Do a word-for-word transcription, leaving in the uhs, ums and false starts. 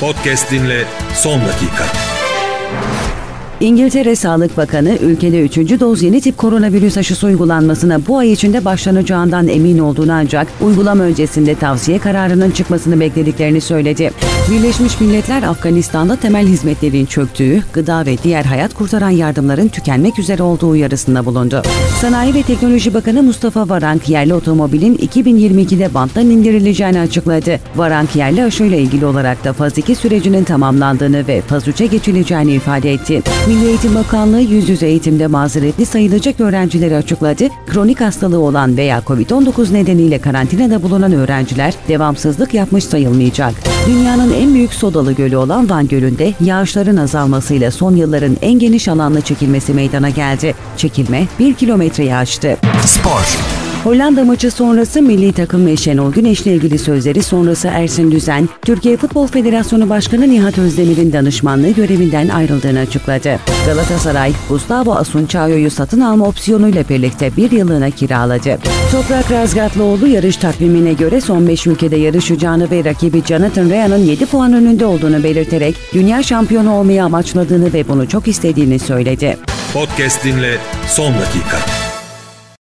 Podcast dinle son dakika. İngiltere Sağlık Bakanı, ülkede üçüncü doz yeni tip koronavirüs aşısı uygulanmasına bu ay içinde başlanacağından emin olduğunu ancak uygulama öncesinde tavsiye kararının çıkmasını beklediklerini söyledi. Birleşmiş Milletler, Afganistan'da temel hizmetlerin çöktüğü, gıda ve diğer hayat kurtaran yardımların tükenmek üzere olduğu uyarısında bulundu. Sanayi ve Teknoloji Bakanı Mustafa Varank, yerli otomobilin iki bin yirmi ikide banttan indirileceğini açıkladı. Varank, yerli aşıyla ilgili olarak da faz iki sürecinin tamamlandığını ve faz üçe geçileceğini ifade etti. Milli Eğitim Bakanlığı yüz yüze eğitimde mazeretli sayılacak öğrencileri açıkladı. Kronik hastalığı olan veya kovid on dokuz nedeniyle karantinada bulunan öğrenciler devamsızlık yapmış sayılmayacak. Dünyanın en büyük sodalı gölü olan Van Gölü'nde yağışların azalmasıyla son yılların en geniş alanla çekilmesi meydana geldi. Çekilme bir kilometreyi aştı. Spor. Hollanda maçı sonrası milli takım ve Şenol Güneş'le ilgili sözleri sonrası Ersin Düzen, Türkiye Futbol Federasyonu Başkanı Nihat Özdemir'in danışmanlığı görevinden ayrıldığını açıkladı. Galatasaray, Gustavo Asunçayo'yu satın alma opsiyonuyla birlikte bir yıllığına kiraladı. Toprak Razgatlıoğlu yarış takvimine göre son beş ülkede yarışacağını ve rakibi Jonathan Rea'nın yedi puan önünde olduğunu belirterek dünya şampiyonu olmayı amaçladığını ve bunu çok istediğini söyledi. Podcast dinle son dakika.